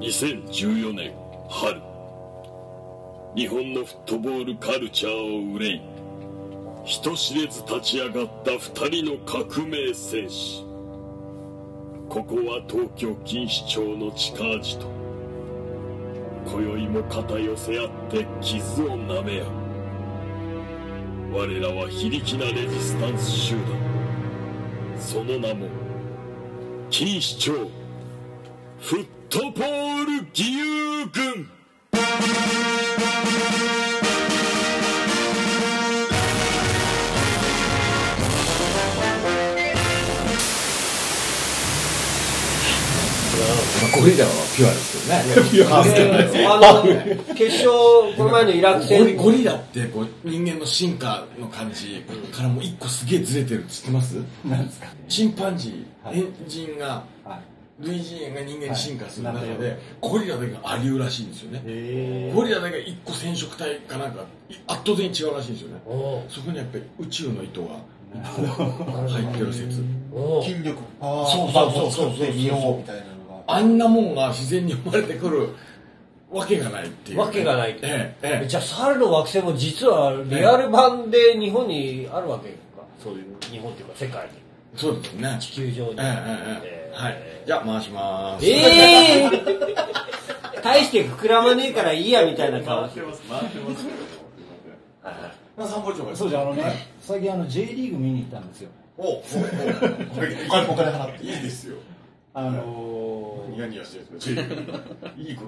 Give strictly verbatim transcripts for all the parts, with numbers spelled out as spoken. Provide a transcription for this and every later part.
にせんじゅうよねん春、日本のフットボールカルチャーを憂い人知れず立ち上がった二人の革命戦士。ここは東京錦糸町の地下アジト。今宵も肩寄せ合って傷を舐め合う。我らは非力なレジスタンス集団、その名も錦糸町フットボール義勇軍。 ゴリラはピュアですけどね。ピュアですけどね。 あの決勝この前のイラク戦ゴリラってこう人間の進化の感じからもう一個すげえずれてるって知ってます？ 何ですか？ チンパンジー、エンジンが、類人猿が人間に進化する中で、ゴリラだけがアリウらしいんですよね。ゴリラだけが一個染色体かなんか圧倒的に違うらしいんですよね。そこにやっぱり宇宙の糸が入ってる説。 筋力、パワー、 そうそうそうそう、 見ようみたいなのが。 あんなもんが自然に生まれてくるわけがないっていう、ね。 わけがない。 ええええ、 じゃあ猿の惑星も実はリアル版で日本にあるわけか。そういう日本っていうか世界に。 そうですね。 地球上に。 ええええ、はい。じゃあ回しまーす。 ええー、大して膨らまねえからいいやみたいな顔してます。回ってます。 そうじゃあのね、最近あの J リーグ見に行ったんですよ。 おおおお、お金払っていいですよ。 あのー、ニヤニヤしてるんですか J リーグ。いいこと。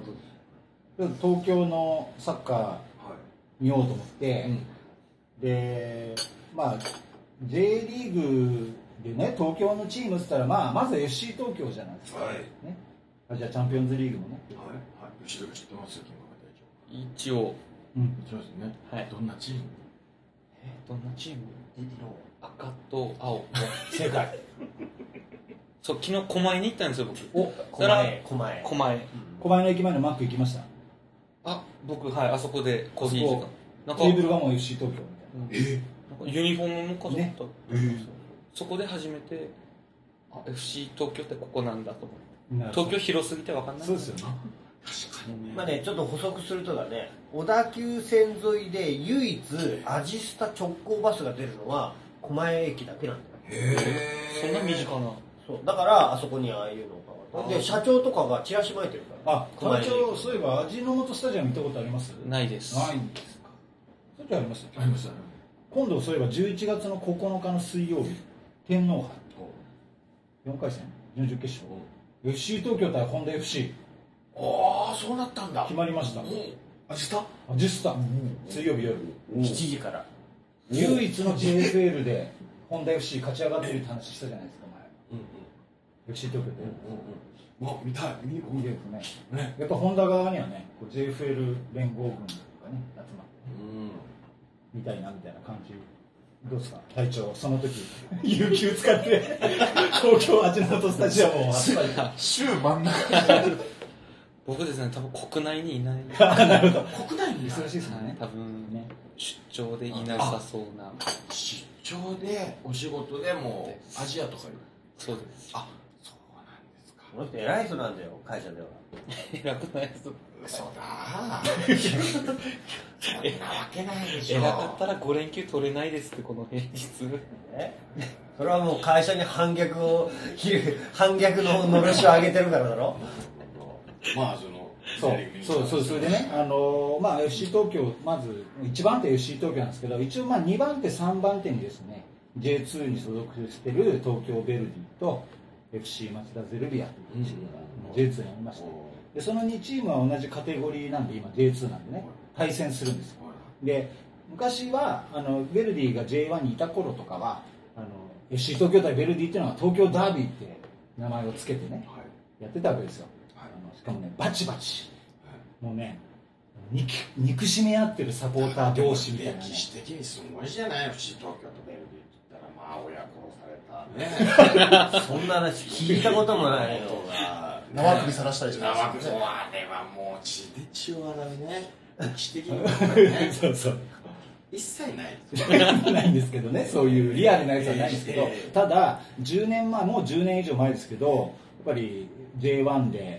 東京のサッカー見ようと思って、 うん、 で、まあ J リーグでね、東京のチームって言ったら、まあまず エフシー 東京じゃないですか。はい。ね。あ、じゃあチャンピオンズリーグもね。 はい。はい。エフシー 東京知ってますよ、 一応。 うん。 知ってますね。はい。どんなチーム？ えー、どんなチーム？赤と青の正解。 そう、昨日狛江に行ったんですよ、僕。 お、狛江、狛江。 狛江。 狛江の駅前のマック行きました。 あ、僕、はい、あそこでコーヒー時間。 なんかテーブルがもう エフシー 東京みたいな。 えー、ユニフォームの方だった。 えー、 そこで初めて、あ、エフシー 東京ってここなんだと思って。東京広すぎて分かんない。 そうですよね。 確かにね。まあね、ちょっと補足するとだね、小田急線沿いで唯一アジスタ直行バスが出るのは狛江駅だけなんだよ。 へえ。そんな身近な。 そうだからあそこにああいうのがで、社長とかがチラシ巻いてるから。 あ、会長、そういえば味の素スタジアム行ったことあります？ ないです。 ないんですか。そっちあります？ あります。 今度そういえばじゅういちがつのここのかの水曜日、天皇杯よんかい戦準々決勝 エフシー 東京対ホンダ エフシー。 ああ、そうなったんだ。 決まりました。 アジスタ？ アジスタ水曜日夜しちじから唯一の ジェイエフエル でホンダ エフシー 勝ち上がってるって話したじゃないですか前。エフシー 東京で。 うわ、見たい。見いいですね。ね、やっぱホンダ側にはね、ジェイエフエル 連合軍とかね、集まってみたいなみたいな感じ。どうですか、隊長、その時有給使って東京味の素スタジアムを週真ん中に僕ですね、多分国内にいない。 なるほど。 国内に忙しいですね。 多分ね、出張でいなさそうな。 出張でお仕事でもアジアとかに。 そうです。 あ、そうなんですか。 この人偉い人なんだよ、会社では。 偉くないです。 そうだ。そんなわけないでしょ。 偉かったらご連休取れないですって、この平日。 え？それはもう会社に反逆を反逆ののろしを上げてるからだろ。 まあそのそうそうそうそれでね、あのー、まあ エフシー 東京、まずいちばん手 エフシー 東京なんですけど、一応まあにばん手さんばん手にですね ジェイツー に所属している東京ヴェルディと エフシー 町田ゼルビアというチームが ジェイツー にありまして、でそのにチームは同じカテゴリーなんで今 ジェイツー なんでね対戦するんですよ。で昔はあのヴェルディが ジェイワン にいた頃とかはあの エフシー 東京対ヴェルディっていうのは東京ダービーって名前をつけてね、はい、やってたわけですよ。しかもね、バチバチ、もうね、憎憎しめ合ってるサポーター同士みたいな、ね、 歴史的にすごいじゃない、エフシー 東京とベルディって言ったら、まあ親殺されたね。 そんな話聞いたこともないよ。 縄首さらしたりしてますね。縄首、そう、あれはもう血で血を洗うね。歴史的に、ね。 そうそう。 一切ないないんですけどね、そういうリアルなやつはないんですけど、ただじゅうねんまえ、もうじゅうねん以上前ですけど、やっぱり ジェイワン で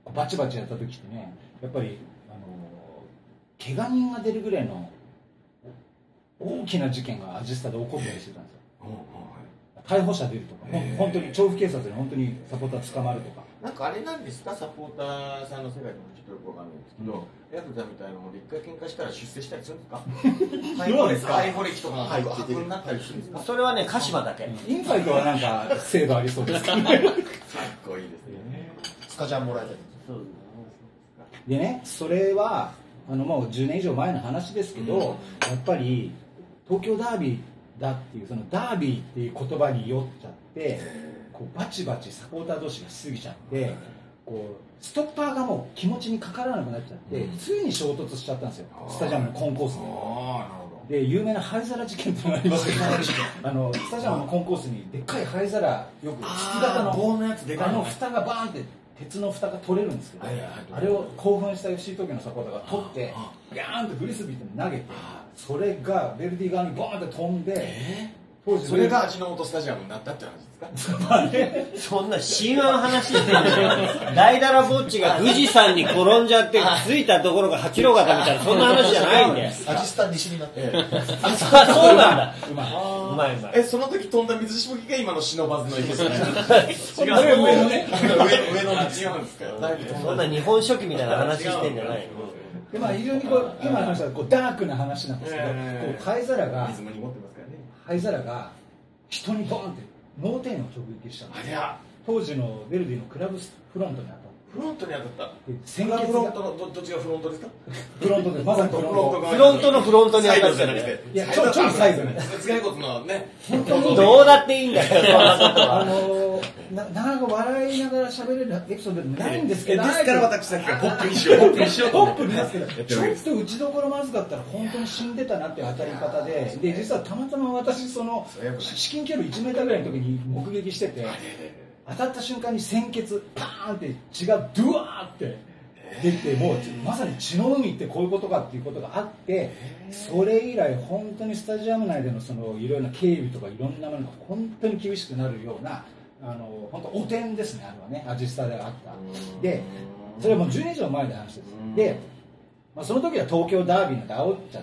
バチバチやった時ってね、やっぱりあの怪我人が出るぐらいの大きな事件がアジスタで起こったりしてたんですよ。逮捕者出るとか、本当に調布警察で本当にサポーター捕まるとか。 なんかあれなんですか、サポーターさんの世界でもちょっとよくわかんないんですけど、ヤクザみたいなので一回喧嘩したら出世したりするんですか？ どうですか？ 逮捕歴とかが入ってて、になったりするんですか？ それはね、鹿島だけ。 インファイトはなんか制度ありそうですかね。かっこいいですね。 スカジャンもらえたり。 でね、それはあのもうじゅうねん以上前の話ですけど、うん、やっぱり東京ダービーだっていうそのダービーっていう言葉に酔っちゃってこうバチバチサポーター同士がしすぎちゃってこうストッパーがもう気持ちにかからなくなっちゃって、うん、ついに衝突しちゃったんですよ、スタジアムのコンコースで。で有名な灰皿事件ってのがありますけどあのスタジアムのコンコースにでっかい灰皿よく筒型の棒のやつでかいあの蓋がバーンって鉄の蓋が取れるんですけど、あれを興奮した エフシー 東京のサポーターが取ってガーンとフリスビーって投げて、それがベルディ側にボーンって飛んで、 当時それが味の素スタジアムになったって話ですか？ そんな神話の話してるんですよ。大だらぼっちが富士山に転んじゃって着いたところが八郎型みたいな、そんな話じゃないんで。 アジスタ西になって。 あ、そうなんだ。うまい。うまいうまい。 え、その時飛んだ水しぶきが今の忍ばずの池ですね。 違う、上のね。 上の違うんですか？ そんな日本書紀みたいな話してんじゃないの。 でまあ、非常にこう今の話はこうダークな話なんですけど、こう灰皿が灰皿が人にボーンって脳天を直撃したんですよ。当時のベルディのクラブフロントに当たった。 フロントに当たった。 先月フロントの ど, どっちがフロントですか？ フロントでまさにフロント。 フロントのフロントに当たったじゃなくて、 いやちょちょいサイズね。 頭蓋骨のね。 どうだっていいんだよ。 あのななんか笑いながら喋れるエピソードでもないんですけど、 ですから私さっきからポップにしようポップにしようとポップですけど、ちょっと打ちどころまずかったら本当に死んでたなっていう当たり方で、で実はたまたま私その至近距離いちメーターぐらいの時に目撃してて、当たった瞬間に鮮血パーンって血がドゥワーって出て、もうまさに血の海ってこういうことかっていうことがあって、それ以来本当にスタジアム内でのそのいろいろな警備とかいろんなものが本当に厳しくなるような、あの本当汚点ですね、あれはね、アジスタであった。でそれはもうじゅうねん以上前の話です。で、まあ、その時は東京ダービーなんて煽っちゃって、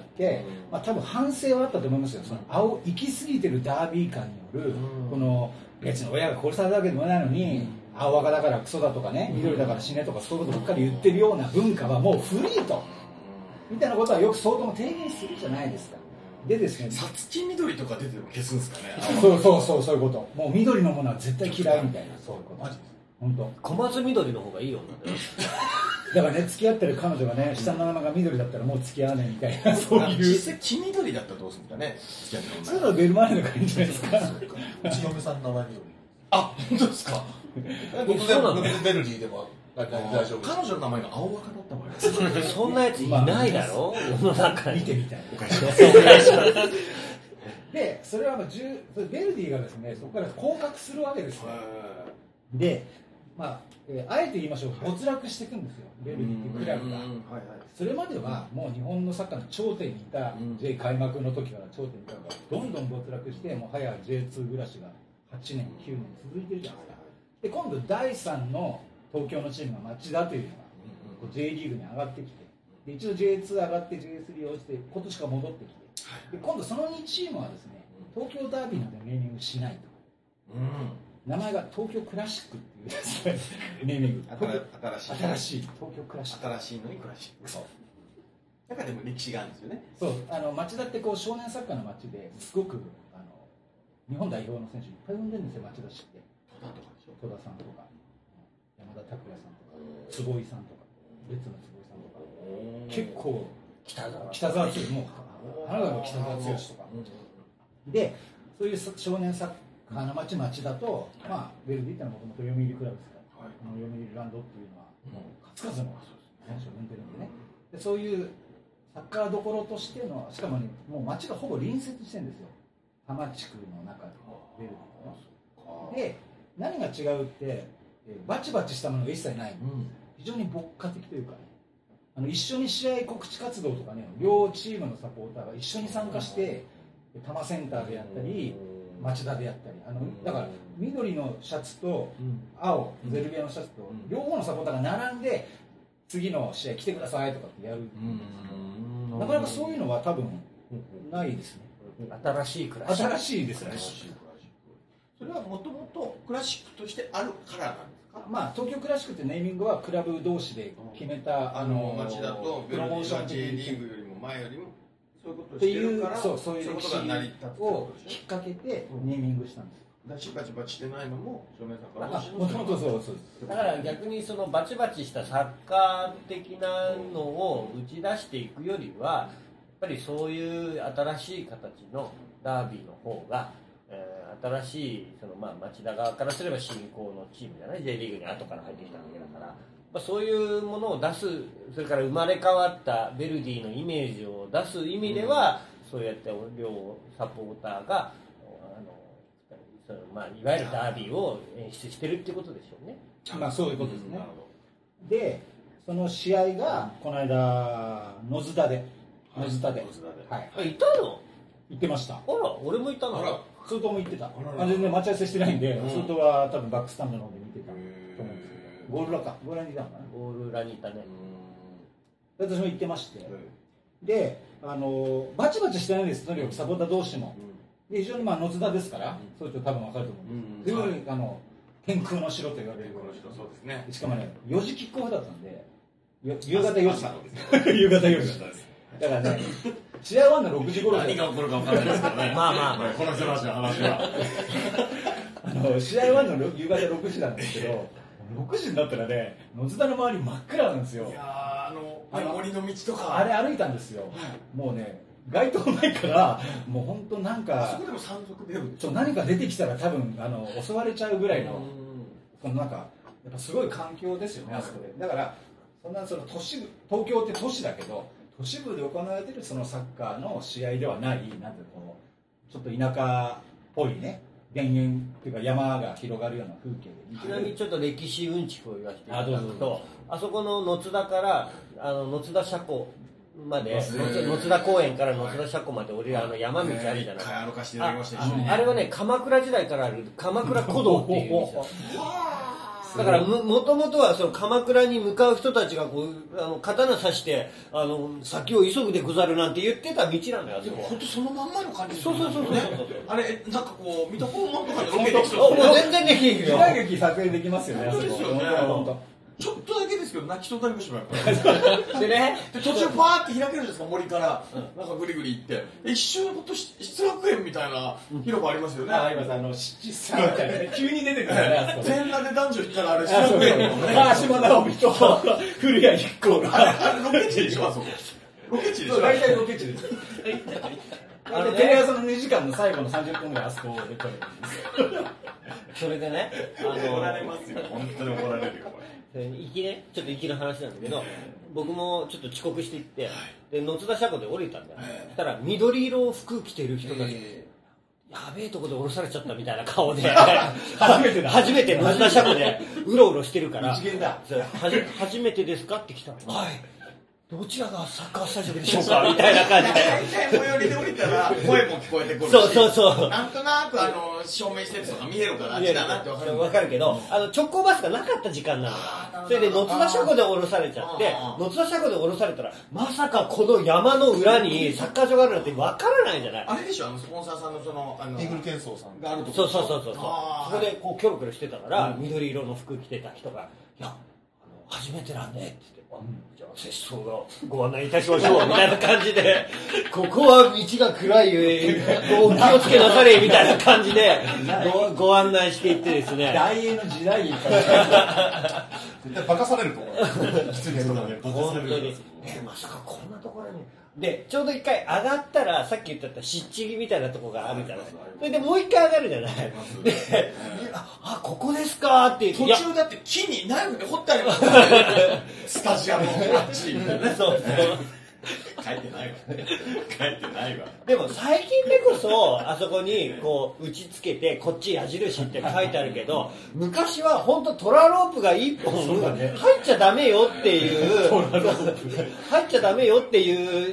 まあ、多分反省はあったと思いますよ。その煽行き過ぎてるダービー感によるこの別に親が殺されたわけでもないのに、青赤だからクソだとかね、緑だから死ねとかそういうことばっかり言ってるような文化はもう古いとみたいなことはよく相当も提言するじゃないですか。でですね、 さつき緑とか出ても消すんですかね。 そうそうそう、そういうこと。もう緑のものは絶対嫌いみたいな、そういうこと。マジです。本当。 小松緑の方がいいよ。 だからね、付き合ってる彼女がね、下の名前が緑だったらもう付き合わないみたいな、そういう。 実際黄緑だったらどうするんだね。付き合ってる。 それはベルマーレのがいいんじゃないですか。 うち嫁さんの名前緑。 あ、本当ですか。 僕でもベルディでも大丈夫。 彼女の名前が青赤だった場合。 そんなやついないだろ。世の中見てみたい。おかしい。で、それはもうベルディがですね、そこから降格するわけですよ。で、まあ、えー、あえて言いましょう、没落していくんですよ、ベルディっていうクラブが。それまではもう日本のサッカーの頂点にいた、J 開幕の時から頂点にいたのがどんどん没落して、もう早 ジェイツー 暮らしがはちねんきゅうねん続いてるじゃないですか。で今度だいさんの東京のチームが町田というのが J リーグに上がってきて、で一度 ジェイツー 上がって ジェイスリー 落ちて今年から戻ってきて、で今度そのにチームはですね、東京ダービーなんてネーミングしないと、うん、名前が東京クラシックっていうですねネーミング、新しい新しい東京クラシック、 新しいのにクラシック、そうなんかでも歴史があるんですよね。 そう、あの町田ってこう少年サッカーの町ですごくあの日本代表の選手いっぱい呼んでるんですよ、町田市って。戸田とかでしょ、戸田さんとか山田拓也さんとか坪井さんとか別の坪井さんとか、結構北澤北澤剛、もう花川の北澤剛とかで、そういう少年サッカーの町町だと、まあベルディってのはもともと読売クラブですから、はい、この読売ランドっていうのはもう数々の選手を生んでるんでね、でそういうサッカーどころとしての、しかもね、もう町がほぼ隣接してるんですよ、多摩地区の中でベルディの。で何が違うって、バチバチしたものが一切ない、うん、非常に牧歌的というかね、あの一緒に試合告知活動とかね、両チームのサポーターが一緒に参加して多摩センターでやったり町田でやったり、ああのだから緑のシャツと青、ゼルビアのシャツと両方のサポーターが並んで次の試合来てくださいとかってやる。なかなかそういうのは多分ないですね。 新しいクラシック。 新しいですね。 それはもともとクラシックとしてあるからなんですか？ まあ東京クラシックってネーミングはクラブ同士で決めたあの町だとプロモーション J リーグよりも前よりもそういうことをってしてるから、 いうそうそういう歴史ことが成り立つを引っ掛けてネーミングしたんです。 だしバチバチしてないのも照明さんからもともとそうそうです。 だから逆にそのバチバチしたサッカー的なのを打ち出していくよりはやっぱりそういう新しい形のダービーの方が、えー、新しいその、まあ、町田側からすれば新興のチームじゃない J リーグに後から入ってきたわけだから、まあ、そういうものを出す、それから生まれ変わったベルディのイメージを出す意味では、うん、そうやって両サポーターがあのその、まあ、いわゆるダービーを演出してるっていうことでしょうね。 まあそういうことですね。うん、でその試合がこの間野津田で野津田で、 はい、あ、いたの？ 行ってました。あら、俺もいたの。 あら、スートも行ってた。あ全然待ち合わせしてないんで、うん、スートは多分バックスタンドの方で見てたと思うんですけど、ゴール裏か、ゴール裏にいたのかな。 ゴール裏にいたね。 私も行ってまして、で、あのバチバチしてないんです。とにかくサポーター同士も。で非常にまあ野津田ですから、そういう人多分わかると思うんです。うん、あの天空の城と言われる。天空の城、そうですね。しかもね、よじキックオフだったんで、夕方よじ。夕方よじ。だからね。試合はのろくじ頃何が起こるか分からないですけどね。 まあまあ、まあ、 この人たちの話は。 あの試合はの夕方ろくじなんですけど、ろくじになったらね、野津田の周り真っ暗なんですよ。いやあのあの森の道とかあれ歩いたんですよ。はい、もうね、街灯ないからもう本当なんかそこでも山賊出るんですよ。何か出てきたら多分あの襲われちゃうぐらいの、そのなんかやっぱすごい環境ですよね、あそこで。だからそんなその都市部、東京って都市だけど。都市部で行われているそのサッカーの試合ではない、なんてこうちょっと田舎っぽいね、田園っていうか山が広がるような風景で、 ちなみにちょっと歴史うんちくを言わせていただくと、あそこの野津田からあの野津田車庫まで、野津田公園から野津田車庫まで降りるあの山道あるじゃないですか。あれはね、鎌倉時代からある鎌倉古道っていうんですよ。だからもともとはその鎌倉に向かう人たちがこうあの刀刺してあの先を急ぐでござるなんて言ってた道なんだよ。 本当そのまんまの感じですよね。そうそうそうそう。 あれなんかこう水戸黄門とかでロケできそうですね。全然できるよ。 時代劇撮影できますよね。 そうですよね。ちょっとだけですけど泣きそうになりましたよ。 でね、 で途中パーって開けるんですか、森からなんかグリグリ行って一瞬ほんと失楽園みたいな広場ありますよね。 あります。あの七三みたいな急に出てくるね。 全裸で男女いったらあれ失楽園のね。 川島直美と古谷一行があれロケ地でしょ、あそこ。ロケ地でしょ。 大体ロケ地です。あのテレ朝のにじかんの最後のさんじゅっぷんぐらいあそこで撮れるんです。 それでね、あの怒られますよ。本当に怒られるよこれ。 行きね、ちょっと行きの話なんだけど、僕もちょっと遅刻して行って、で野津田車庫で降りたんだよ。そしたら緑色服着てる人がいて、やべえとこで降ろされちゃったみたいな顔で初めてだ初めて野津田車庫でうろうろしてるから一元だ初めてですかって来たら、はい、どちらがサッカースタジアムでしょうかみたいな感じで大体最寄りで降りたら声も聞こえてくるし、 そうそうそう、 なんとなくあの照明施設とか見えるからあっちだなって分かる分かるけど、あの直行バスがなかった時間なのよ。それで野津田車庫で降ろされちゃって野津田車庫で降ろされたらまさかこの山の裏にサッカー場があるなんて分からないじゃない。 あれでしょ、あのスポンサーさんのそのあのイーグルケンソーさんがあるとこそうそうそうそう、そこでこうキョロキョロしてたから、うん、緑色の服着てた人が「いやあの初めてなんで」って言って、うん、じゃあ拙僧がご案内いたしましょうみたいな感じでここは道が暗いゆえお気をつけなされみたいな感じで ご, ご案内していってですね、 大英の時代劇絶対バカされると思う。 本当に、えまさかこんなところに。でちょうど一回上がったらさっき言ってた湿地みたいなところがあるじゃない。それでもう一回上がるじゃない。であここですかって途中だって木にナイフで掘ってありますからねスタジアムのあっちみたいなね。そうそう書いてないわ書いてないわ。 でも最近でこそあそこにこう打ち付けてこっち矢印って書いてあるけど昔は本当トラロープが一本入っちゃダメよっていう入っちゃダメよっていう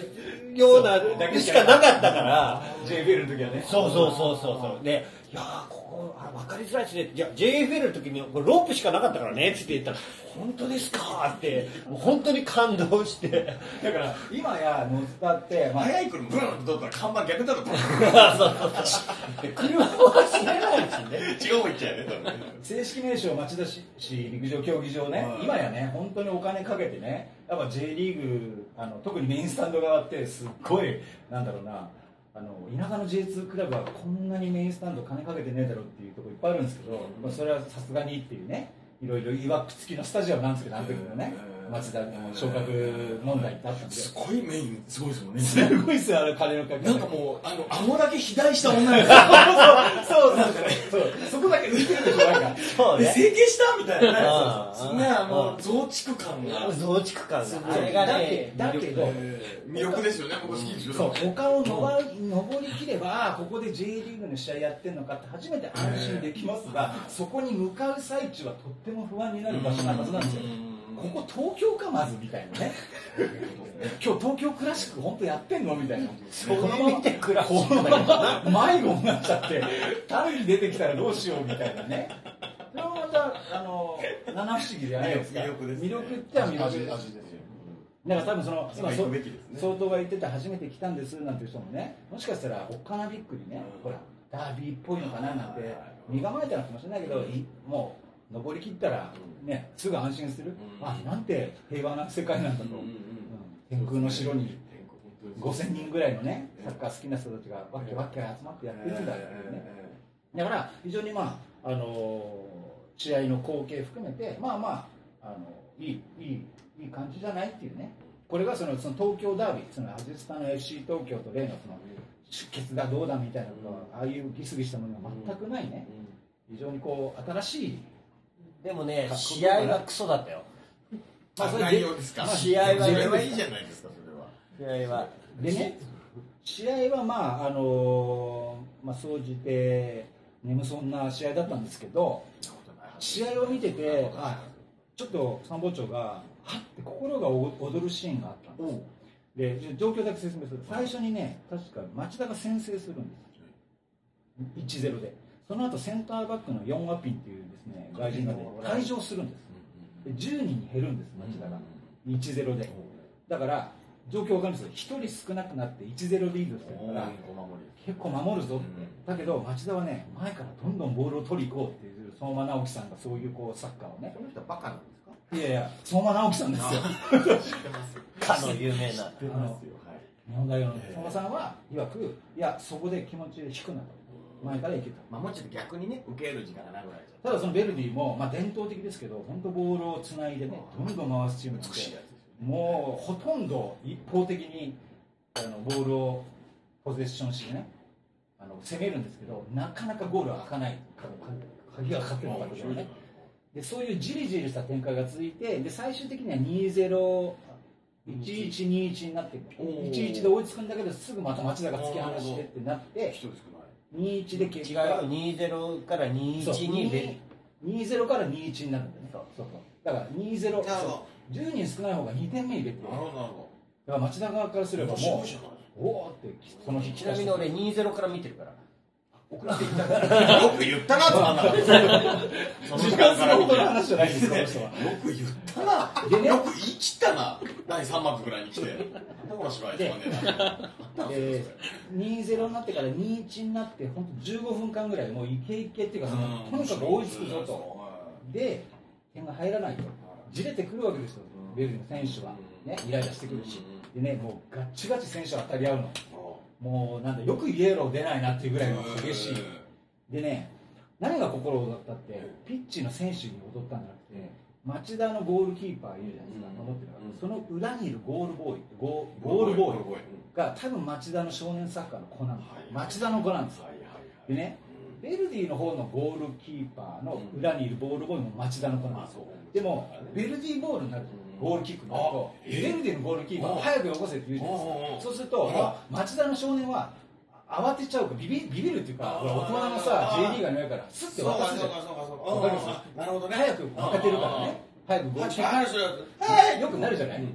ようなだけしかなかったからジェイエフエル の時はね。 そうそうそうそうそうで、いやーここあ分かりづらいですね。いや ジェイエフエル の時にこれロープしかなかったからねって言ったら本当ですかってもう本当に感動して。 だから今やノスタって、 まあ、早い車ブーンと取ったら看板逆だろ。 そうそうそう車は走れないしね。 違うもん言っちゃうよね。 正式名称町田市陸上競技場ね、はい、今やね本当にお金かけてね、やっぱ J リーグあの特にメインスタンド側ってすっごいなんだろうな、あの田舎の ジェイツー クラブはこんなにメインスタンド金かけてねえだろうっていうところいっぱいあるんですけど、まあ、それはさすがにっていうね、いろいろいわくつきのスタジアムなんですけど、あの時のね町田の昇格問題ってあったんで、 すごいメインすごいですもんね。 すごいですよあの金のかけなんかもうあの顎だけ肥大した女の子そうなんかね、そうそこだけ浮いてるでしょなんかそうね、 整形したみたいなね、ね、あのうん増築感が増築感があれだがねだけど魅力ですよね。僕好きですよ。 そう丘を登り登りきればここで J リーグの試合やってるのかって初めて安心できますが、そこに向かう最中はとっても不安になる場所なはずなんですよ。ここ東京かまずみたいなね今日東京クラシック本当やってんのみたいな、 それ見てクラシックこのまま迷子になっちゃって単に出てきたらどうしようみたいなね。それもまたあの七不思議じゃないですか。 魅力ですね。 魅力っては魅力味ですよ。 だから多分その今行くべきですね。 相当が言ってた初めて来たんですなんていう人もね、もしかしたらおっかなびっくりね、ほらダービーっぽいのかななんて身構えたのかもしれないけど、もう登り切ったらねすぐ安心する、あなんて平和な世界なんだと、天空の城にごせんにんぐらいのねサッカー好きな人たちがわけわけ集まってやってるんだっていうね。だから非常にまああの試合の光景含めてまあまああのいいいいいい感じじゃないっていうね。これがそのその東京ダービー、そのアジスタの エフシー 東京と例のその出血がどうだみたいなことは、ああいうギスギスしたものが全くないね、非常にこう新しい。 でもね試合はクソだったよ。 まあそれ内容ですか。 試合はそれはいいじゃないですか。それは試合はでね、試合はまああのまあ総じて眠そうな試合だったんですけど、試合を見ててちょっと参謀長がはって心が躍るシーンがあったんです。で状況だけ説明する。最初にね確か町田が先制するんです。いちたいゼロで。その後センターバックのヨン・ワピンっていうですね外人がね退場するんです。でじゅうにんに減るんです町田がいちたいゼロで。だから状況わかるんですよ。ひとり少なくなっていちたいゼロリードしてるから結構守るぞって。だけど町田はね前からどんどんボールを取り行こうっていう相馬直樹さんがそういうこうサッカーをね。 この人はバカなんですか。 いやいや相馬直樹さんですよ。 知ってます。 かの有名な日本代表の相馬さんは曰くいやそこで気持ちで引くなと。前からいけた。 まあもうちょっと逆にね受ける時間がなくなっちゃう。 ただそのベルディもまあ伝統的ですけど本当ボールをつないでねどんどん回すチームなんで、もうほとんど一方的にあのボールをポゼッションしてねあの攻めるんですけどなかなかゴールは開かない。鍵がかかってるのかとかね。でそういうじりじりした展開が続いてで最終的にはにたいゼロいちいちにいちになっていちいちで追いつくんだけどすぐまた町田が突き放してってなってにいちで結果違うにたいゼロからにたいいちに出る。 にたいゼロからにたいいちになるんだよね。そうそうだからにたいゼロじゅうにん少ない方がにてんめ入れて、だから町田側からすればもうおおってその日ちなみに俺にたいゼロから見てるから。 送らせていただよく言ったなとなんだろう。その時間から見てる話じゃないですか。よく言ったな。よく言い切ったな。だいさん幕ぐらいに来て。だから芝居つまんねえな。にたいゼロになってからにたいいちになって本当じゅうごふんかんぐらいもうイケイケっていうかそのとにかく追いつくぞと。で点が入らないとじれてくるわけですよ。ベルディの選手はねイライラしてくるし。でねもうガッチガチ選手は当たり合うの。もうなんだよくイエロー出ないなっていうぐらいの激しい。でね何が心躍ったってピッチの選手に踊ったんじゃなくて町田のゴールキーパーいるじゃないですか、守ってるから、その裏にいるゴールボーイゴーゴールボーイが多分町田の少年サッカーの子なんです。町田の子なんですよ。でねベルディの方のゴールキーパーの裏にいるボールボーイも町田の子なんですよ。でもベルディボールになるゴールキックになるとベルディのゴールキーパーを早くよこせって言うじゃないですか。そうすると町田の少年は慌てちゃうかビビビビるっていうか大人のさ J リーガーの上からスッて渡すじゃん。わかります？なるほどね。早く負けてるからね。早くゴールキックよくなるじゃない。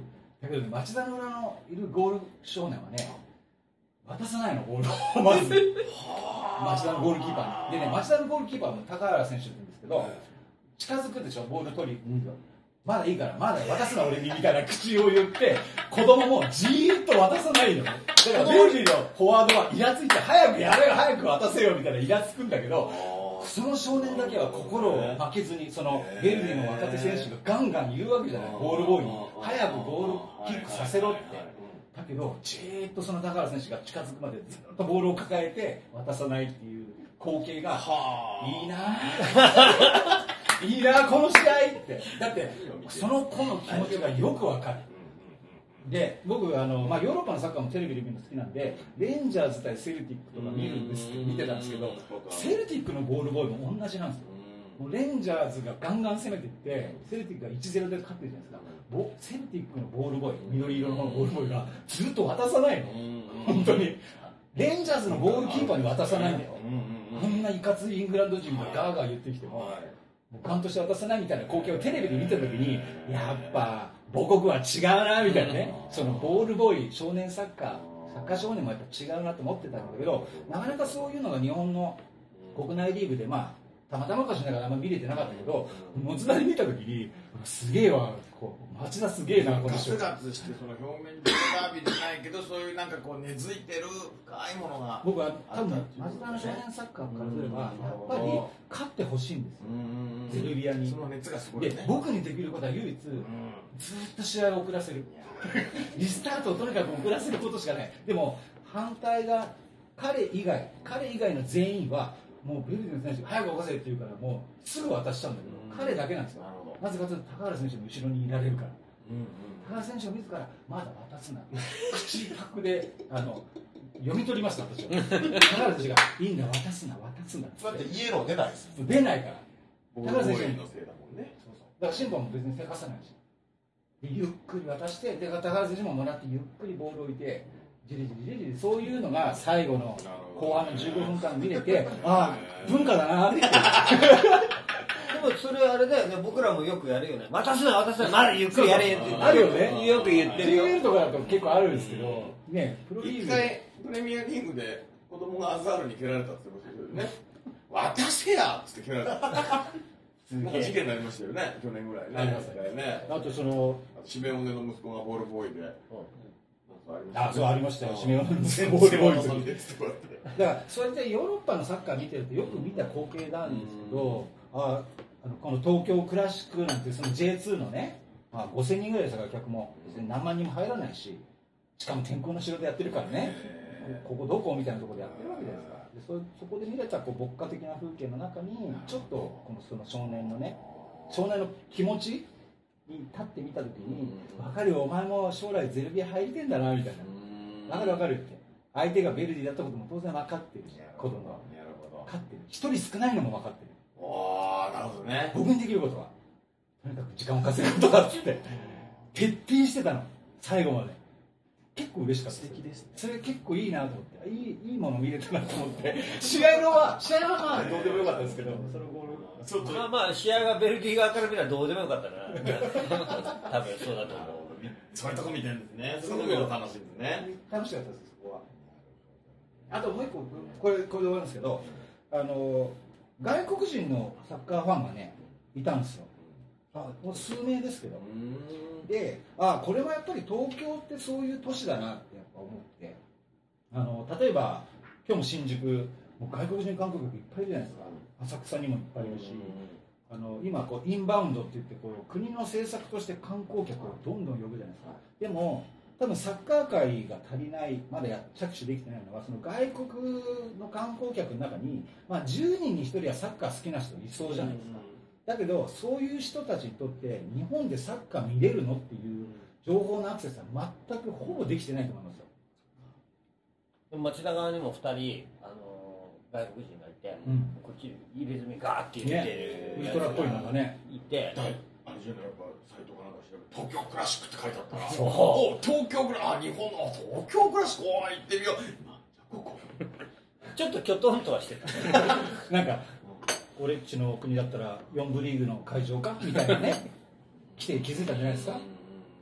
だけどね、町田の裏のいるゴール少年はね、渡さないの、ボールをまず町田のゴールキーパーに。でね、町田のゴールキーパーも高原選手って言うんですけど、近づくでしょ、ボール取り、うん、まだいいから、まだ渡すな俺にみたいな口を言って、子供もじーっと渡さないの。だからベルギーのフォワードはイラついて、早くやれよ、早く渡せよみたいなイラつくんだけど、その少年だけは心を負けずに、そのベルギーの若手選手がガンガン言うわけじゃない、ボールボーイに。早くボールキックさせろって。だけど、じーっとその高原選手が近づくまでずっとボールを抱えて渡さないっていう光景が、いいなぁ。いいなぁ、この試合って。だって、その子の気持ちがよくわかる。で、僕、あの、まあ、ヨーロッパのサッカーもテレビで見るの好きなんで、レンジャーズ対セルティックとか見るんです見てたんですけど、セルティックのボールボーイも同じなんですよ。もうレンジャーズがガンガン攻めていって、セルティックが いちたいゼロ で勝ってるじゃないですか。セルティックのボールボーイ、緑色のボールボーイがずっと渡さないの。本当に。レンジャーズのボールキーパーに渡さないんだよ。こんないかついイングランド人がガーガー言ってきても、ガンとして渡さないみたいな光景をテレビで見たときに、やっぱ母国は違うなみたいなね、そのボールボーイ、少年サッカー、サッカー少年もやっぱ違うなと思ってたんだけど、なかなかそういうのが日本の国内リーグで、まあ、たまたまかしながらあんま見れてなかったけど、もつなり見たときに、すげえわ、こう町田すげえな、この人。 ガツガツしてその表面的なダービーじゃないけど、そういうなんかこう根付いてる深いものが。 僕は多分町田の少年サッカーからすれば、やっぱり勝ってほしいんですよ、セルビアに。 その熱がすごいね。 で、僕にできることは唯一、ずっと試合を遅らせる。リスタートをとにかく遅らせることしかない。でも、反対が、彼以外、彼以外の全員は、もうベルギーの選手が早く動かせって言うから、もうすぐ渡しちゃうんだけど、彼だけなんですよ。なぜかというと、高原選手の後ろにいられるから。高原選手が自ら、まだ渡すな。口パクで、あの、読み取りました、私は。高原選手が、いいんだ、渡すな、渡すな。 だってイエロー出ないですよ。 出ないから。 高原選手のせいだもんね。 だから審判も別にせかさないし。ゆっくり渡して、で、高原選手ももらって、ゆっくりボールを置いて、じりじりじりじり、そういうのが最後の後半のじゅうごふんかん見れて、ああ、文化だなって。 でもそれあれだよね、僕らもよくやるよね。渡すな、渡すな、まだゆっくりやれって。 あるよね。 よく言ってるよ。 ジェイエル とかだと結構あるんですけど、ね、 プロリーグ。一回、プレミアリーグで子供がアザールに蹴られたってことですよね。渡せやっつって蹴られた。なんか事件になりましたよね、去年ぐらいね。 ありますね。あとその、 シメオネの息子がボールボーイで。 あ、そうありましたよ。シメオネの息子ボールボーイです。だからそれでヨーロッパのサッカー見てるとよく見た光景なんですけど、ああのこの東京クラシックなんてその ジェイツー のね、まあ、ごせんにんぐらいですから客も何万人も入らないし、しかも天空の城でやってるからね、ここどこみたいなところでやってるわけじゃないですか。で そ, そこで見れたこう牧歌的な風景の中にちょっとこのその少年のね、少年の気持ちに立ってみたときに、分かるよ、お前も将来ゼルビア入りてんだなみたいな、分かる分かるって、相手がベルディだったことも当然分かってるし、子供は分かってる、一人少ないのも分かってる。 ああ、なるほどね。 僕にできることはとにかく時間を稼ぐことだっつって徹底してたの、最後まで。結構嬉しかった。素敵ですね。それ結構いいなと思って、いいいいもの見れたなと思って、試合のは試合はまあどうでもよかったですけど、そのゴールちょっとまあまあ試合はベルギー側から見たらどうでもよかったな。多分そうだと思う。 そういうとこ見てるんですね。そういうのが楽しいですね。 楽しかったです、そこは。あともう一個、これこれで終わるんですけど、あの外国人のサッカーファンがねいたんですよ。あ、もう数名ですけど。で、あ、これはやっぱり東京ってそういう都市だなってやっぱ思って、あの例えば今日も新宿、もう外国人観光客いっぱいいるじゃないですか。浅草にもいっぱいいるし、あの今こうインバウンドって言ってこう国の政策として観光客をどんどん呼ぶじゃないですか。でも多分サッカー界が足りない、まだや着手できてないのは、その外国の観光客の中に、まあ、じゅうにんにひとりはサッカー好きな人いそうじゃないですか。だけどそういう人たちにとって日本でサッカー見れるのっていう情報のアクセスは全くほぼできてないと思いますよ。 でも町田側にもふたりあの外国人がいて、うん、こっち入れ墨ガーって言ってる、 ね、ウルトラっぽいのがねいて、 あれじゃない、やっぱサイトかなんか調べて東京クラシックって書いてあったら、お東京クラあ日本の東京クラシックお行ってみよう。ここちょっときょとんとはしてた。 なんか俺っちの国だったらよん部リーグの会場かみたいなね来て気づいたんじゃないですか。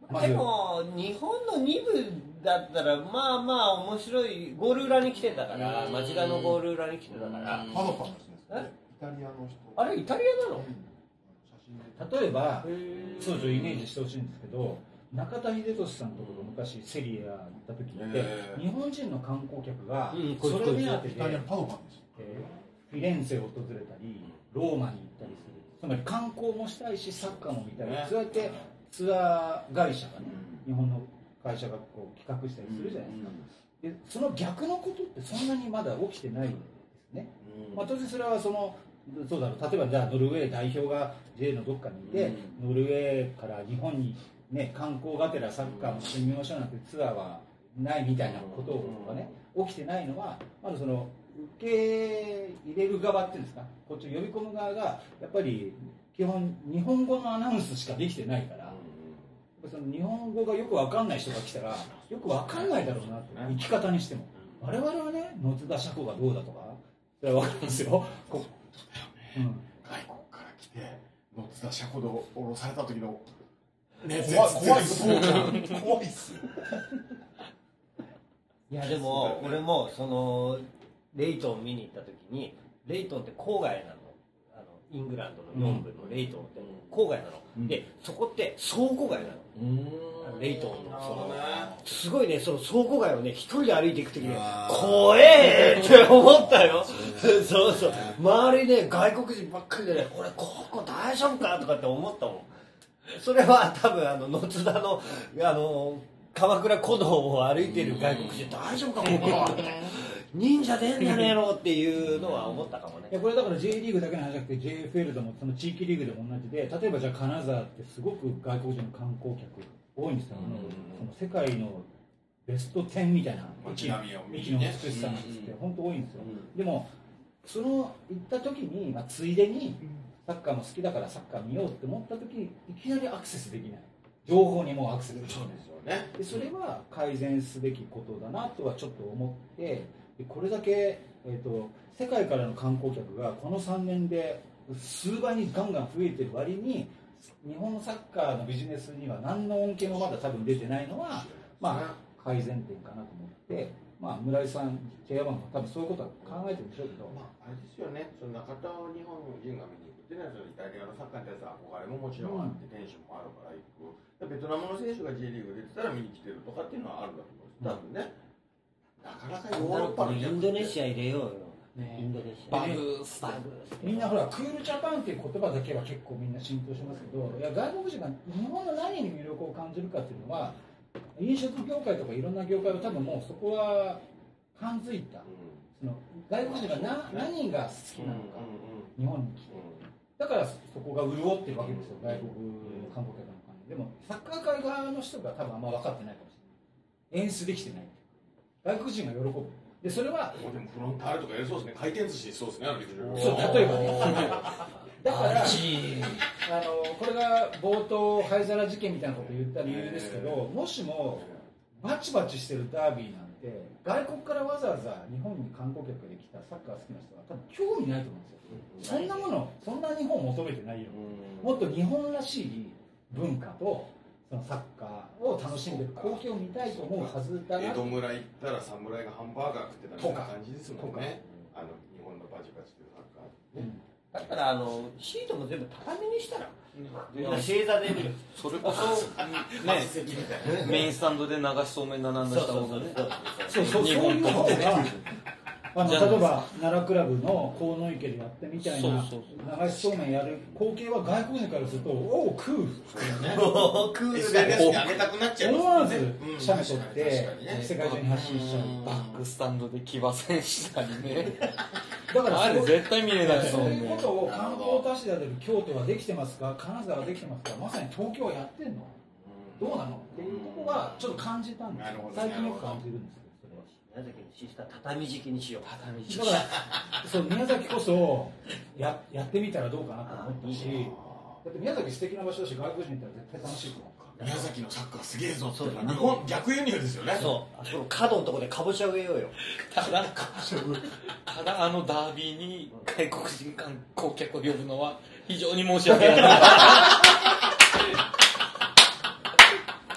でも日本のに部だったらまあまあ面白い。ゴール裏に来てたから、町田のゴール裏に来てたから。 パドパンですね。イタリアの人。 あれイタリアなの？ 例えばそうそうイメージしてほしいんですけど、中田英寿さんとかが昔セリエ A 行った時って日本人の観光客がそれ目当てでフィレンツェを訪れたりローマに行ったりする。つまり観光もしたいしサッカーも見たい。そうやってツアー会社がね、日本の会社がこう企画したりするじゃないですか。でその逆のことってそんなにまだ起きてないんですね。まあ、当然それはそのそうだろう。例えばじゃあノルウェー代表が ジェイ のどっかにいて、ノルウェーから日本に、ね、観光がてらサッカーもしてみましょうなんてツアーはないみたいなことがね起きてないのは、まずその受け入れる側っていうんですか、こっち呼び込む側がやっぱり基本日本語のアナウンスしかできてないから、その日本語がよく分かんない人が来たらよく分かんないだろうなって、生き方にしても。我々はね、野津田車庫がどうだとかそれは分かるんですよ。こうん、外国から来て野津田車庫で降ろされた時のね、怖いっす怖いっすよ。 いやでも俺もそのレイトン見に行った時に、レイトンって郊外なの。あのイングランドのよん部のレイトンって郊外なの、うん、でそこって倉庫街なの。うんレイトンのそのすごいね、その倉庫街をね一人で歩いていく時に怖えって思ったよ。そうそう、周りね外国人ばっかりでね、俺ここ大丈夫かとかって思ったもん。それは多分あの野津田のあの鎌倉古道を歩いてる外国人大丈夫かここは忍者出んじゃねえのっていうのは思ったかもね。 いやこれだから J リーグだけの話じゃなくて ジェイエフエル でもその地域リーグでも同じで、例えばじゃあ金沢ってすごく外国人の観光客多いんですよ、うん、その世界のベストじゅうみたいな街並みを見てね、美しさなんですって本当多いんですよ、うん、でもその行った時に、まあ、ついでにサッカーも好きだからサッカー見ようって思った時いきなりアクセスできない、情報にもアクセスできない。そうですよね。でそれは改善すべきことだなとはちょっと思って、でこれだけ、えーと、世界からの観光客がこのさんねんで数倍にガンガン増えてる割に日本のサッカーのビジネスには何の恩恵もまだ多分出てないのは、まあ、改善点かなと思って、まあ、村井さん、チェアマンも多分そういうことは考えてるんでしょうけど、 まあ、あれですよね、その中田を日本人が見に行くっていうのはそのイタリアのサッカーに対する憧れももちろんあって、うん、テンションもあるから行く。ベトナムの選手が J リーグ出てたら見に来てるとかっていうのはあるんだと思うんです、多分ね。なかなかヨーロッパのインドネシア入れようよ。ね、インドネシアバグスバグみんなほらクールジャパンっていう言葉だけは結構みんな浸透しますけど、いや外国人が日本の何に魅力を感じるかっていうのは、飲食業界とかいろんな業界は多分もうそこは感づいた、うん、その外国人がな何が好きなのか、うんうん、日本に来て、だからそこが潤ってるわけですよ、外国の観光客の感じでもサッカー界側の人が多分あんま分かってないかもしれない、演出できてない、外国人が喜ぶ。でそれはでもフロンターレとかやりそうですね、回転寿司そうですね、あのそう例えばねだからあのこれが冒頭灰皿事件みたいなことを言った理由ですけど、もしもバチバチしてるダービーなんて外国からわざわざ日本に観光客で来たサッカー好きな人は多分興味ないと思うんですよ。そんなものそんな日本求めてないよ。もっと日本らしい文化とそのサッカーを楽しんでる光景を見たいと思うはずだな。 江戸村行ったら侍がハンバーガー食ってたみたいな感じですもんね。あの日本のバチバチしてるサッカー、ね、 だからあのシートも全部畳にしたら、みんな正座で見る。 それこそね、メインスタンドで流しそうめん並んだした方がね、 そうそうそういう方があの例えば奈良クラブの鴻池でやってみたいな流しそうめんやる光景は外国人からするとおおクールクールエスエヌエス に上げたくなっちゃいますね。 思わず写メ撮って世界中に発信しちゃう。 バックスタンドで騎馬戦したりねだからあれ絶対見れないそういうことを観光都市である京都はできてますか、金沢はできてますか、まさに東京はやってんのどうなのっていうところはちょっと感じたんですよ。最近よく感じるんですけど、それは宮崎にしたら畳敷きにしよう。畳敷きだからそう宮崎こそ や, やってみたらどうかなと思ったし、だって宮崎素敵な場所だし外国人いたら絶対楽しいと思う。 宮崎のサッカーすげえぞって、日本逆輸入ですよね。 そうあそこの角のところでかぼちゃ植えようよ。 ただただあのダービーに外国人観光客を呼ぶのは非常に申し訳ない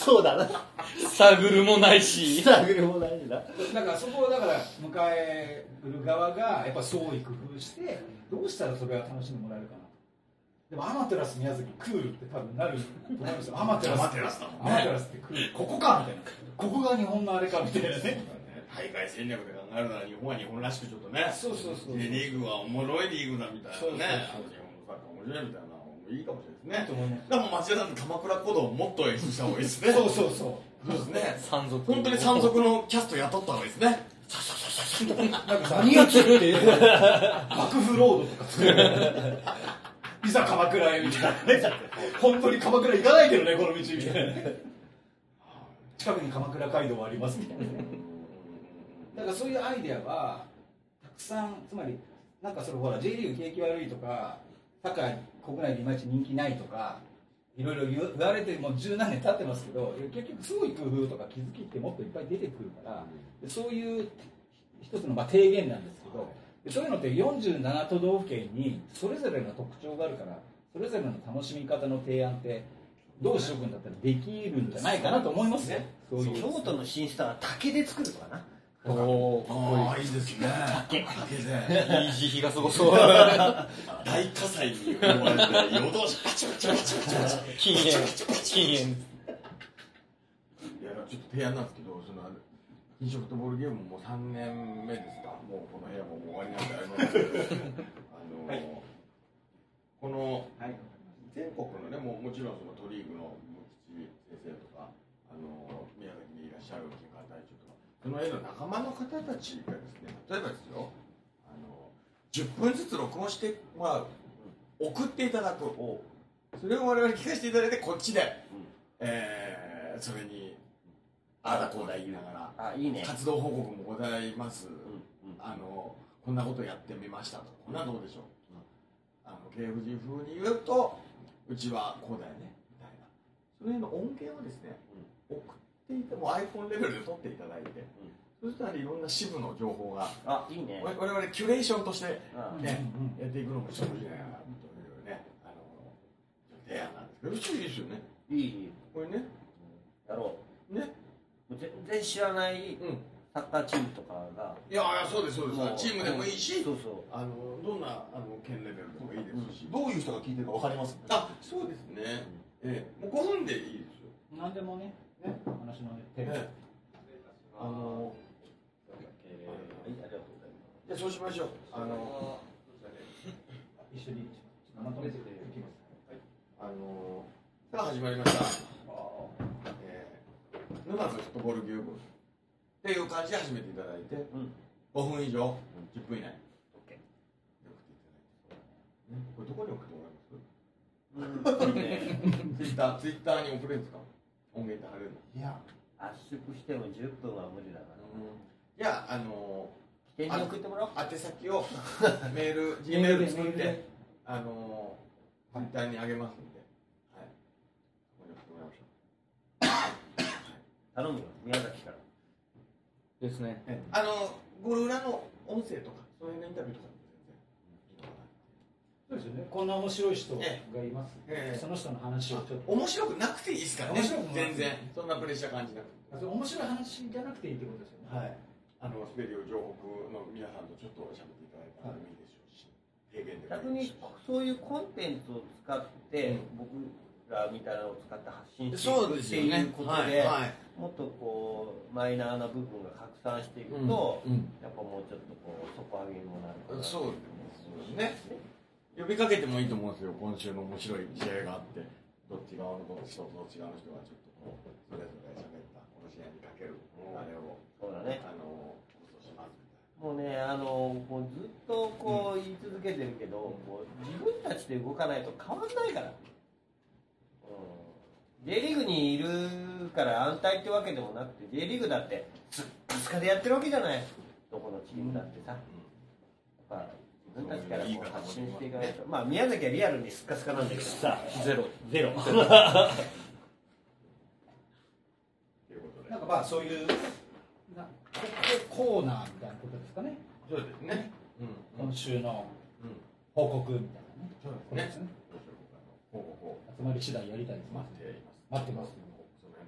そうだな。 サグルもないし。 サグルもないしな。 だからそこをだから迎える側がやっぱ創意工夫してどうしたらそれは楽しんでもらえるかな。でもアマテラス宮崎クールって多分なると思いますよ。アマテラスアマテラスだもんね。アマテラスってクール、ここかみたいな、ここが日本のあれかみたいなね。 大会戦略で考えるなら日本は日本らしくちょっとね、 そうそうそう、 リーグはおもろいリーグだみたいなね、日本のサッカー面白いみたいなのもいいかもしれないですね。だからもう町田さんって鎌倉鼓動をもっと演出した方がいいですね。 そうそうそう、 そうですね。 山賊。 本当に山賊のキャスト雇った方がいいですね。 なんか何やつって幕府ロードとか作る。いざ鎌倉へみたいなね。本当に鎌倉行かないけどねこの道みたいな。近くに鎌倉街道はありますみたいなね。だからそういうアイデアはたくさん、つまりなんかそれほら J リーグ景気悪いとかサッカー国内でいまいち人気ないとかいろいろ言われてもう十何年経ってますけど、結局創意工夫とか気づきってもっといっぱい出てくるから、そういう一つのまあ提言なんですけど、そういうのってよんじゅうなな都道府県にそれぞれの特徴があるから、それぞれの楽しみ方の提案ってどうしようくんだったらできるんじゃないかなと思いますね。 そういう京都の新スターは竹で作るとかな。 おお、 ああいいですね。 竹竹でいい慈悲がすごそう。 大火災に追われて夜通しパチパチパチパチパチ禁煙禁煙。 いやちょっと提案なんですけど、その飲食フットボールゲームもさんねんめですか。もうこの部屋ももう終わりなんであれなんですけど、あの、はい、この、はい、全国のね、もうもちろんその都リーグの木地先生とか、あの宮崎にいらっしゃる金川隊長とか、その絵の仲間の方たちがですね、例えばですよ、あのじゅっぷんずつ録音して、まあ、送っていただく、それを我々聞かせていただいてこっちで、うん、えー、それにああだこうだ言いながら、 あ、いいね、 活動報告もございます、うんうん、あのこんなことやってみましたと、こんなどうでしょう、うん、あの慶福寺風に言うとうちはこうだよねみたいな、それの音源をですね、うん、送っていても iPhone レベルで撮っていただいて、うん、そしたらいろんな支部の情報が、 あ、いいね、 我々キュレーションとして、ね、うんうん、やっていくのもちょっといいなというね、あの提案なんですけど、いいですよね。 いい、いい、 これね、 やろうね。 全然知らないサッカーチームとかが、 いやいや、そうですそうです、チームでもいいし、 そうそう、 あのどんなあの県レベルでもいいですし、 どういう人が聞いてるか分かりますね。 あ、そうですね、ええ、もうごふんでいいですよ。 何でもね、ね、話のね、テーマ、 あの、じゃあそうしましょう。あの一緒にまとめていきます。 あのさあ始まりました。沼津フットボール牛部っていう感じで始めていただいて、うん、ごふん以上、じゅっぷん以内、OK、で送っていただいて、ね、これどこに送ってもらいます？ツイッター、ツイッターに送れるんですか？音源って貼れるの？ いや、圧縮してもじゅっぷんは無理だな。 いや、あのー、危険に送ってもらおう。 宛先をメール、G メール作って、あのー、ツイッターにあげますんで、はい、そこに送ってもらいましょう。 頼むよ、宮崎からですね。 あのゴール裏の音声とかそういうインタビューとか全然いいのかな。そうですよね。こんな面白い人がいます。ええ、その人の話をちょっと面白くなくていいですからね。全然そんなプレッシャー感じなくて。 面白い話じゃなくていいってことですよね。 はい。あのスペリオ城北の皆さんとちょっと喋っていただいたらいいでしょうし、提言で。 逆にそういうコンテンツを使って、うん、僕らみたいなのを使って発信していくっていうことで、もっとこうマイナーな部分が拡散していくと、うんうん、やっぱもうちょっとこう底上げにもなるかな。 そうですね。呼びかけてもいいと思うんですよ。今週の面白い試合があって、どっち側の人とどっち側の人がちょっとこうそれぞれ喋ったこの試合にかけるあれを、 そうだね。 あのします。 もうね、あのもうずっとこう言い続けてるけど、うん、こう自分たちで動かないと変わんないから。J リーグにいるから安泰ってわけでもなくて、 J リーグだってスカスカでやってるわけじゃない。どこのチームだってさ、やっぱ自分たちからこう発信していかないと。まあ宮崎はリアルにスカスカなんだけどさ、ゼロゼロなんかまあそういうなコーナーみたいなことですかね。 そうですね、 うん、今週の報告みたいなね。 そうですね。 集まり次第やりたいです。 待ってやります。 待ってます。 その辺の告知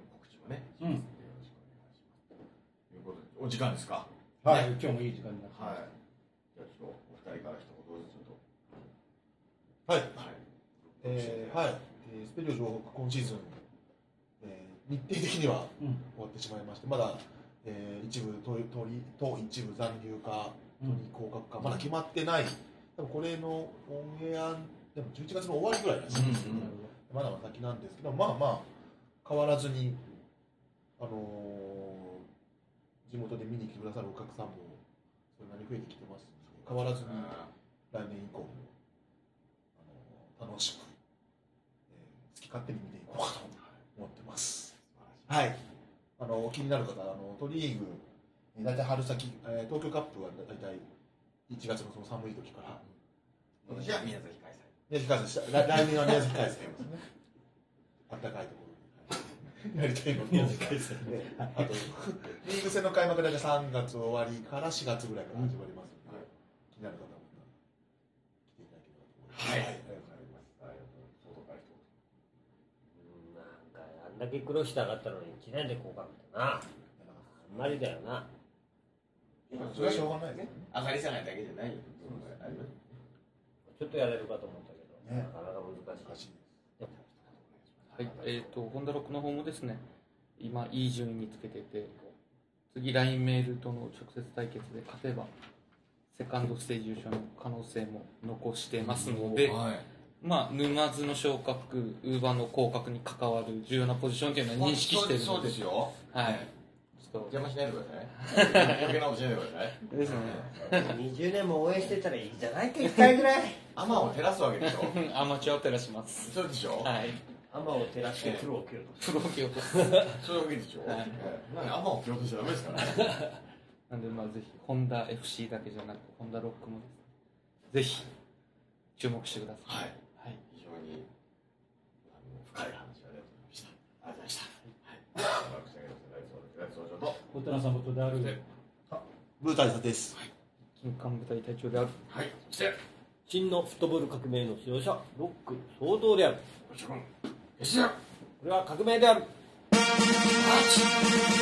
ね、 うん、 よろしくお願いしますということでお時間ですか。 はい、ね、今日もいい時間になってます。 はい、じゃあちょっとお二人から一言ずつちょっとはいはいえー、はい、えー、スペリオ城北今シーズン、えー、日程的には終わってしまいまして、うん、まだ、えー、一部ととと一部残留かとに降格か、うん、まだ決まってない。多分これのオンエアでもじゅういちがつの終わりぐらいなんですよ、うんうん、まだまだ先なんですけど、まあまあ変わらずに、あのー、地元で見に来てくださるお客さんもそれなりに増えてきてますので、変わらずに来年以降も、あのー、楽しく、えー、好き勝手に見ていこうかと思ってます。はい、あの気になる方、あのトリーグ大体春先、えー、東京カップは大体いちがつのその寒い時から、 今年は宮崎開催、 宮崎開催した、来年は宮崎開催ですね。あったかいところでやりたいの宮崎開催で、あとリーグ戦の開幕大体さんがつ終わりからしがつぐらいから始まりますので、うん、気になる方は来ていただければと思います。はい、ありがとうございます。ありがとうございます。 なんかあんだけ苦労して上がったのにいちねんで降格ってな、あんまりだよな。 それはしょうがないですね。 上がり下がりだけじゃないよ。 ちょっとやれるかと思ったけど、ね、なかなか難しい。 はい、えっ、ー、とホンダロックの方もですね、今いい順位につけてて、次ラインメールとの直接対決で勝てばセカンドステージ優勝の可能性も残してますので、はい、まあ沼津の昇格、ウーバーの降格に関わる重要なポジションというのは認識しているので、 そうですよ。 はい。 邪魔しないでください。余計なことしないでください。 ですね。 にじゅうねんも応援してたらいいじゃないか、いっかいぐらい。 アマを照らすわけでしょ。 アマチュアを照らします。 そうでしょ。 はい。アマを照らしてプロを蹴ると。 プロを蹴ると。 そういうわけでしょ。はい。なんでアマを蹴ろうとしちゃダメですからね。 なんでまあぜひホンダ エフシー だけじゃなくホンダロックもぜひ注目してください。はい。 はい。非常に深い話が出てきました。ありがとうございました。はい。 ホテナさんことであるブータイサです。 金管部隊隊長である。 はい。そして真のフットボール革命の指導者ロック総統である。これは革命である。